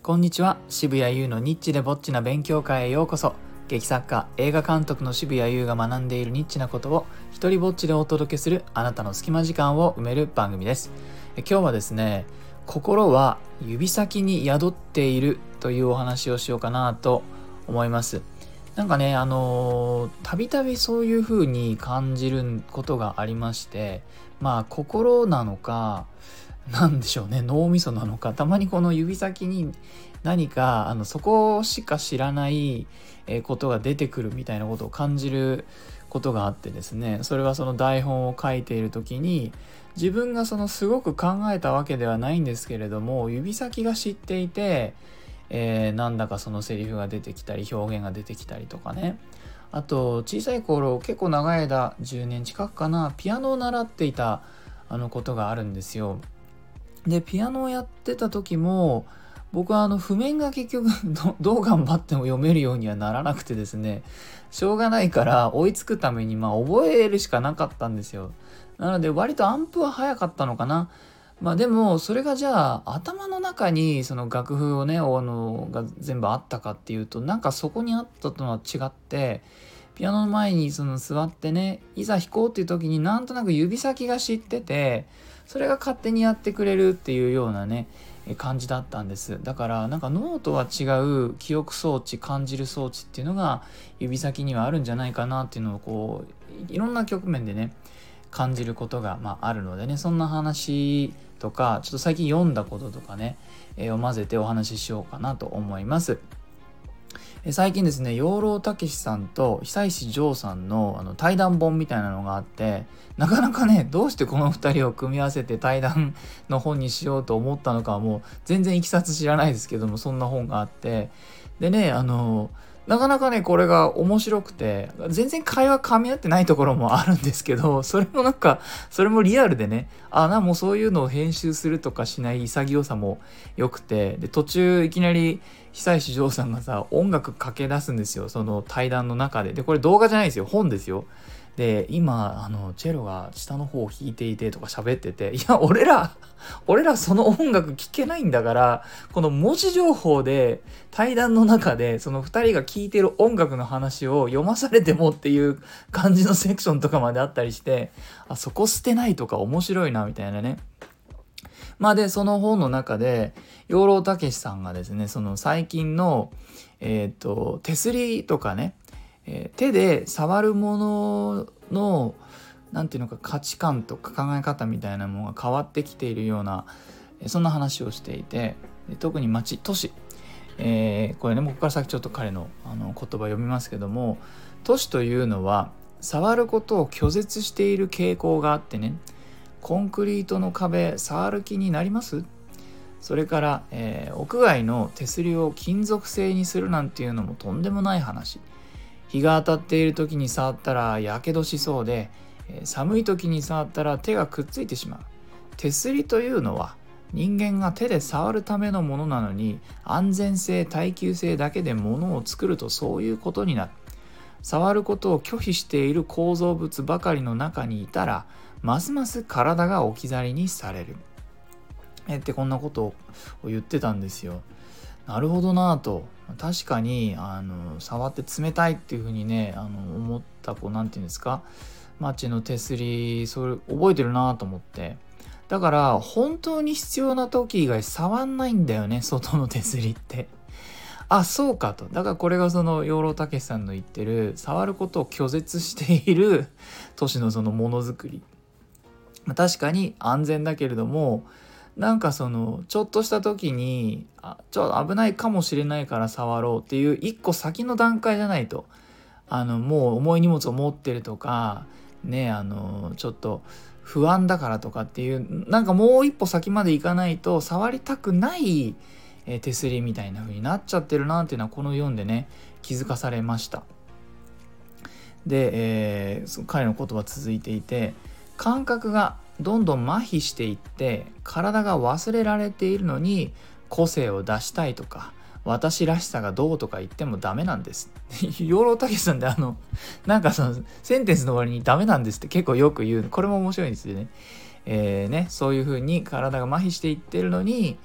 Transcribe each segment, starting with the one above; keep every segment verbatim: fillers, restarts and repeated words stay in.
こんにちは。渋谷優のニッチでぼっちな勉強会へようこそ。劇作家、映画監督の渋谷優が学んでいるニッチなことを一人ぼっちでお届けするあなたの隙間時間を埋める番組です。今日はですね、心は指先に宿っているというお話をしようかなと思います。なんかね、あのたびたびそういう風に感じることがありまして、まあ心なのか、なんでしょうね、脳みそなのか、たまにこの指先に何かあのそこしか知らないことが出てくるみたいなことを感じることがあってですね、それはその台本を書いている時に自分がそのすごく考えたわけではないんですけれども、指先が知っていて、えー、なんだかそのセリフが出てきたり表現が出てきたりとかね。あと小さい頃、結構長い間じゅうねん近くかな、ピアノを習っていたあのことがあるんですよ。でピアノをやってた時も、僕はあの譜面が結局どどう頑張っても読めるようにはならなくてですね、しょうがないから追いつくためにまあ覚えるしかなかったんですよ。なので割と暗譜は早かったのかな。まあでもそれがじゃあ頭の中にその楽譜をね、あのが全部あったかっていうと、なんかそこにあったとは違って、ピアノの前にその座ってね、いざ弾こうっていう時になんとなく指先が知ってて、それが勝手にやってくれるっていうようなね感じだったんです。だからなんか脳とは違う記憶装置、感じる装置っていうのが指先にはあるんじゃないかなっていうのをこういろんな局面でね感じることがまああるのでね、そんな話とかちょっと最近読んだこととかね、えー、を混ぜてお話ししようかなと思います。最近ですね、養老孟司さんと久石譲さんのあの対談本みたいなのがあって、なかなかね、どうしてこのふたりを組み合わせて対談の本にしようと思ったのかはもう全然いきさつ知らないですけども、そんな本があって、でね、あのなかなかねこれが面白くて、全然会話噛み合ってないところもあるんですけど、それもなんかそれもリアルでね、あなもうそういうのを編集するとかしない潔さも良くて、で途中いきなり久石譲さんがさ音楽かけ出すんですよ、その対談の中で。でこれ動画じゃないですよ、本ですよ。で今あのチェロが下の方を弾いていてとか喋ってて、いや俺ら俺らその音楽聴けないんだから、この文字情報で対談の中でそのふたりが聴いてる音楽の話を読まされてもっていう感じのセクションとかまであったりして、あそこ捨てないとか面白いなみたいなね。まあでその本の中で養老孟司さんがですね、その最近のえっと手すりとかね、えー、手で触るもののなんていうのか価値観とか考え方みたいなものが変わってきているような、そんな話をしていて、特に町都市、えー、これねここから先ちょっと彼のあの言葉読みますけども、都市というのは触ることを拒絶している傾向があってね、コンクリートの壁触る気になります？それから、えー、屋外の手すりを金属製にするなんていうのもとんでもない話。日が当たっている時に触ったらやけどしそうで、寒い時に触ったら手がくっついてしまう。手すりというのは人間が手で触るためのものなのに、安全性耐久性だけでものを作るとそういうことになる。触ることを拒否している構造物ばかりの中にいたら、ますます体が置き去りにされる。えってこんなことを言ってたんですよ。なるほどなぁと。確かにあの触って冷たいっていう風にね、あの思ったこうなんていうんですか、マッチの手すり、それ覚えてるなぁと思って。だから本当に必要な時以外触んないんだよね、外の手すりって。あ、そうかと。だからこれがその養老孟司さんの言ってる触ることを拒絶している都市のそのものづくり。確かに安全だけれども、なんかそのちょっとした時にあちょっと危ないかもしれないから触ろうっていう一個先の段階じゃないと、あのもう重い荷物を持ってるとかね、あのちょっと不安だからとかっていう、なんかもう一歩先まで行かないと触りたくない手すりみたいな風になっちゃってるなっていうのはこの読んでね気づかされました。で、えー、彼の言葉続いていて、感覚がどんどん麻痺していって体が忘れられているのに、個性を出したいとか私らしさがどうとか言ってもダメなんです。養老孟司さんであのなんかそのセンテンスの終わりにダメなんですって結構よく言う。これも面白いんですよね。えー、ねそういう風に体が麻痺していってるのに、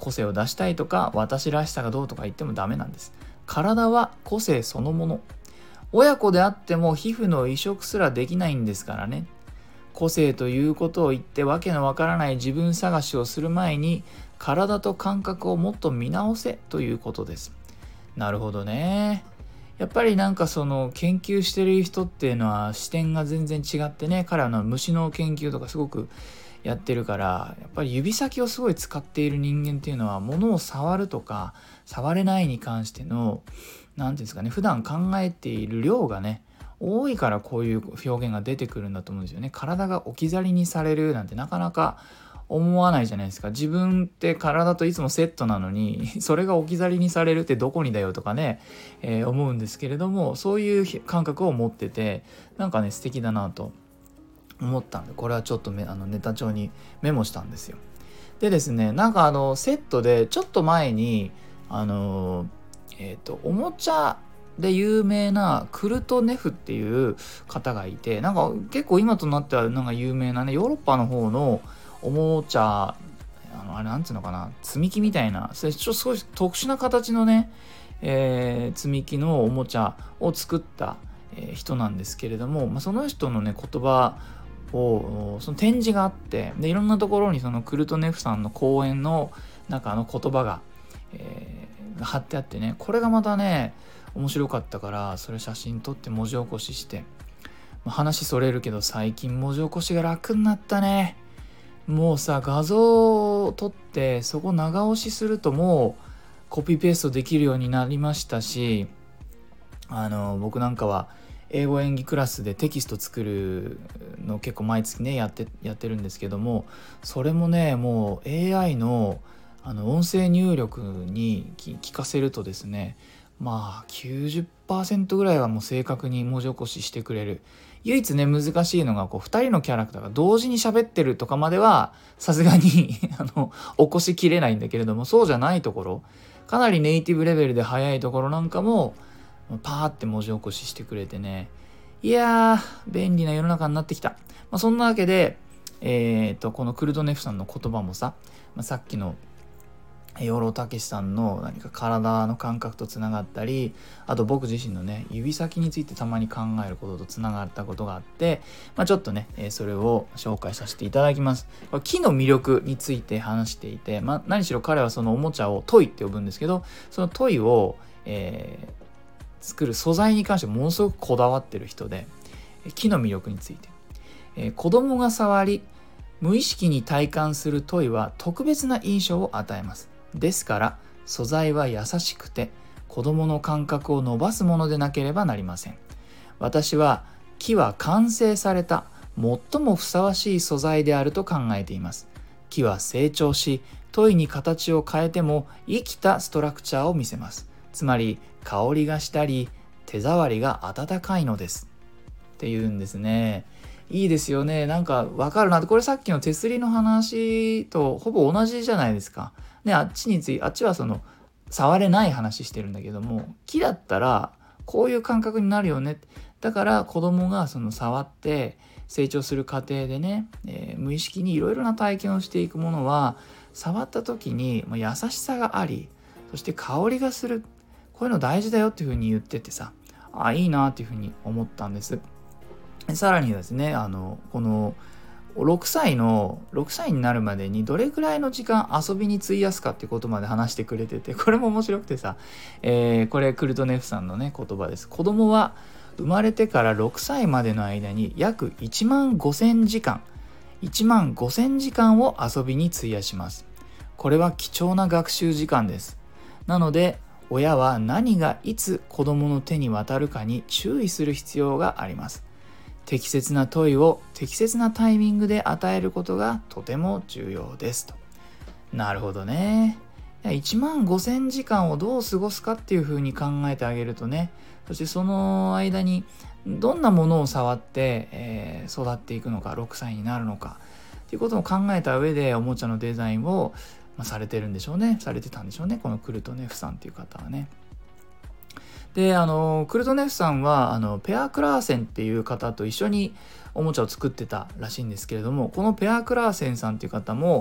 個性を出したいとか私らしさがどうとか言ってもダメなんです。体は個性そのもの。親子であっても皮膚の移植すらできないんですからね。個性ということを言ってわけのわからない自分探しをする前に体と感覚をもっと見直せということです。なるほどね。やっぱりなんかその研究してる人っていうのは視点が全然違ってね、彼らの虫の研究とかすごくやってるから、やっぱり指先をすごい使っている人間っていうのは物を触るとか触れないに関しての何ていうんですかね、普段考えている量がね多いからこういう表現が出てくるんだと思うんですよね。体が置き去りにされるなんてなかなか思わないじゃないですか。自分って体といつもセットなのにそれが置き去りにされるってどこにだよとかね、えー、思うんですけれども、そういう感覚を持っててなんかね素敵だなと思ったんで、これはちょっとあのネタ帳にメモしたんですよ。でですね、なんかあのセットでちょっと前にあのえっとおもちゃで有名なクルトネフっていう方がいて、なんか結構今となってはなんか有名なねヨーロッパの方のおもちゃ、あのあれなんつうのかな、積み木みたいな、それちょっとすごい特殊な形のね、えー、積み木のおもちゃを作った、えー、人なんですけれども、まあ、その人のね言葉をその展示があって、でいろんなところにそのクルトネフさんの講演の中の言葉が、えー、貼ってあってね、これがまたね面白かったから、それ写真撮って文字起こしして、まあ、話それるけど最近文字起こしが楽になったね。もうさ、画像を撮ってそこ長押しするともうコピーペーストできるようになりましたし、あの僕なんかは英語演技クラスでテキスト作るの結構毎月ねやってやってるんですけども、それもねもう エーアイ のあの音声入力に聞かせるとですね、まあ きゅうじゅっパーセント ぐらいはもう正確に文字起こししてくれる。唯一ね難しいのがこうふたりのキャラクターが同時に喋ってるとかまではさすがにあの起こしきれないんだけれども、そうじゃないところ、かなりネイティブレベルで早いところなんかもパーって文字起こししてくれてね、いやー便利な世の中になってきた。まあ、そんなわけでえー、とこのクルトネフさんの言葉もさ、まあ、さっきの養老孟司さんの何か体の感覚とつながったり、あと僕自身のね指先についてたまに考えることとつながったことがあって、まあ、ちょっとねそれを紹介させていただきます。これ木の魅力について話していて、まあ、何しろ彼はそのおもちゃをトイって呼ぶんですけど、そのトイを、えー、作る素材に関してものすごくこだわってる人で、木の魅力について、えー、子供が触り無意識に体感するトイは特別な印象を与えます。ですから素材は優しくて子供の感覚を伸ばすものでなければなりません。私は木は完成された最もふさわしい素材であると考えています。木は成長しトイに形を変えても生きたストラクチャーを見せます。つまり香りがしたり手触りが温かいのですっていうんですね。いいですよね。なんかわかるなって。これさっきの手すりの話とほぼ同じじゃないですか。ね、あっちについあっちはその触れない話してるんだけども、木だったらこういう感覚になるよね。だから子供がその触って成長する過程でね、えー、無意識にいろいろな体験をしていくものは触った時に優しさがあり、そして香りがする。こういうの大事だよっていうふうに言っててさ、あ、いいなっていうふうに思ったんです。さらにですね、あのこのろくさいのろくさいになるまでにどれくらいの時間遊びに費やすかってことまで話してくれてて、これも面白くてさ、えー、これクルトネフさんのね言葉です。子供は生まれてからろくさいまでの間に約いちまんごせんじかんいちまんごせんじかんを遊びに費やします。これは貴重な学習時間です。なので親は何がいつ子供の手に渡るかに注意する必要があります。適切な問いを適切なタイミングで与えることがとても重要ですと。なるほどね。いちまんごせんじかんをどう過ごすかっていうふうに考えてあげるとね、そしてその間にどんなものを触って、えー、育っていくのか、ろくさいになるのかっていうことを考えた上でおもちゃのデザインを、まあ、されてるんでしょうね。されてたんでしょうね。このクルトネフさんっていう方はね。で、あのクルトネフさんはあのペア・クラーセンっていう方と一緒におもちゃを作ってたらしいんですけれども、このペア・クラーセンさんっていう方も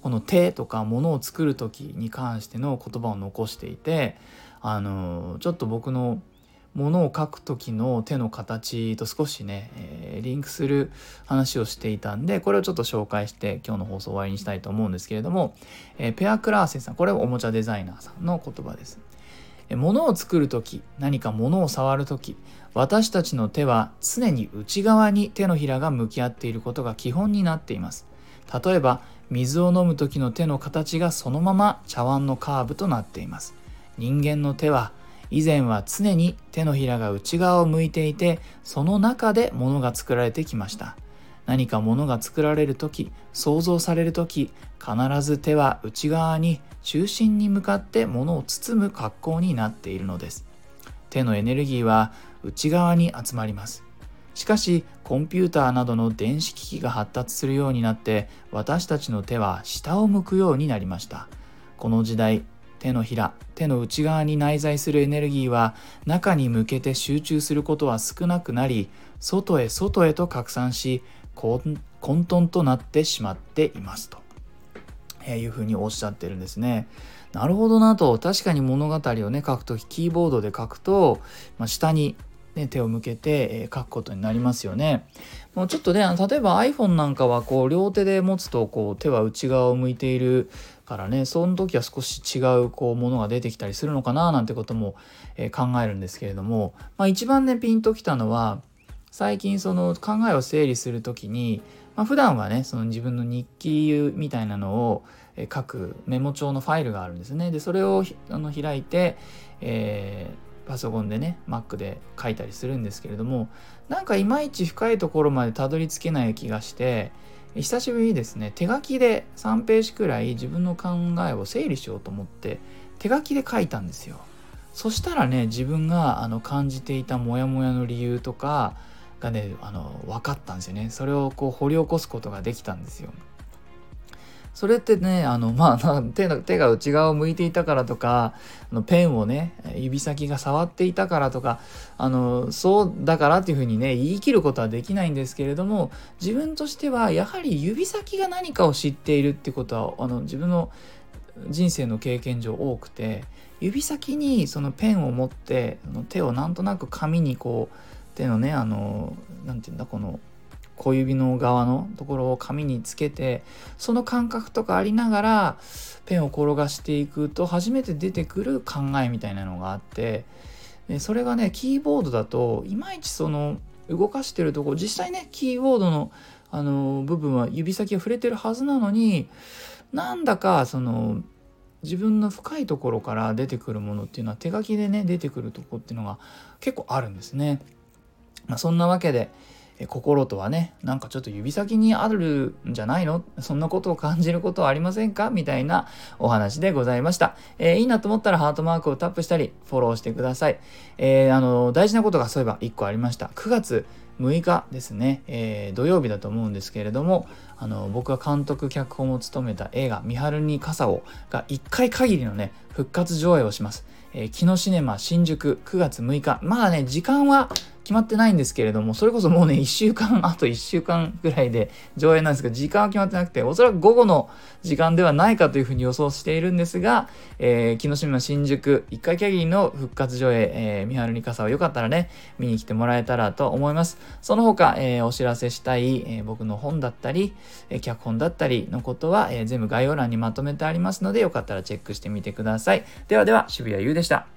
この手とか物を作る時に関しての言葉を残していて、あのちょっと僕の物を描く時の手の形と少しね、えー、リンクする話をしていたんで、これをちょっと紹介して今日の放送を終わりにしたいと思うんですけれども、えー、ペア・クラーセンさん、これはおもちゃデザイナーさんの言葉です。えー、物を作る時、何か物を触る時、私たちの手は常に内側に手のひらが向き合っていることが基本になっています。例えば水を飲む時の手の形がそのまま茶碗のカーブとなっています。人間の手は以前は常に手のひらが内側を向いていて、その中で物が作られてきました。何か物が作られるとき、想像されるとき、必ず手は内側に中心に向かって物を包む格好になっているのです。手のエネルギーは内側に集まります。しかし、コンピューターなどの電子機器が発達するようになって、私たちの手は下を向くようになりました。この時代、手のひら、手の内側に内在するエネルギーは中に向けて集中することは少なくなり、外へ外へと拡散し、混沌となってしまっていますと、えー、いうふうにおっしゃってるんですね。なるほどなと。確かに物語をね書くとき、キーボードで書くと、まあ、下にね、手を向けて、えー、書くことになりますよね。もうちょっとね、あの例えば iPhone なんかはこう両手で持つとこう手は内側を向いているからね、その時は少し違うこうものが出てきたりするのかななんてことも、えー、考えるんですけれども、まあ、一番ねピンときたのは、最近その考えを整理する時に、まあ、普段はねその自分の日記みたいなのを書くメモ帳のファイルがあるんですね。でそれをあの開いて、えーパソコンでね Mac で書いたりするんですけれども、なんかいまいち深いところまでたどり着けない気がして、久しぶりにですね手書きでさんページくらい自分の考えを整理しようと思って手書きで書いたんですよ。そしたらね、自分があの感じていたモヤモヤの理由とかがねあの分かったんですよね。それをこう掘り起こすことができたんですよ。それってね、あのまあ手の手が内側を向いていたからとか、あのペンをね指先が触っていたからとか、あのそうだからっていうふうにね言い切ることはできないんですけれども、自分としてはやはり指先が何かを知っているってことはあの自分の人生の経験上多くて、指先にそのペンを持って手をなんとなく紙にこう手のねあのなんていうんだこの小指の側のところを紙につけて、その感覚とかありながらペンを転がしていくと初めて出てくる考えみたいなのがあって、でそれがねキーボードだといまいちその動かしてるところ、実際ねキーボードのあの部分は指先が触れてるはずなのに、なんだかその自分の深いところから出てくるものっていうのは手書きでね出てくるところっていうのが結構あるんですね。まあ、そんなわけで心とはね、なんかちょっと指先にあるんじゃないの？そんなことを感じることはありませんか？みたいなお話でございました。えー、いいなと思ったらハートマークをタップしたりフォローしてください。えー、あの大事なことがそういえばいっこありました。くがつむいかですね、えー、土曜日だと思うんですけれども、あの僕が監督脚本を務めた映画見春に傘をがいっかい限りのね復活上映をします。えー、キノシネマ新宿くがつむいか、まあね時間は決まってないんですけれども、それこそもうねいっしゅうかんあといっしゅうかんぐらいで上映なんですが、時間は決まってなくて、おそらく午後の時間ではないかというふうに予想しているんですが、えー、木の島新宿いっかい限りの復活上映、えー、三春に傘をよかったらね見に来てもらえたらと思います。その他、えー、お知らせしたい、えー、僕の本だったり、えー、脚本だったりのことは、えー、全部概要欄にまとめてありますので、よかったらチェックしてみてください。ではでは、渋谷優でした。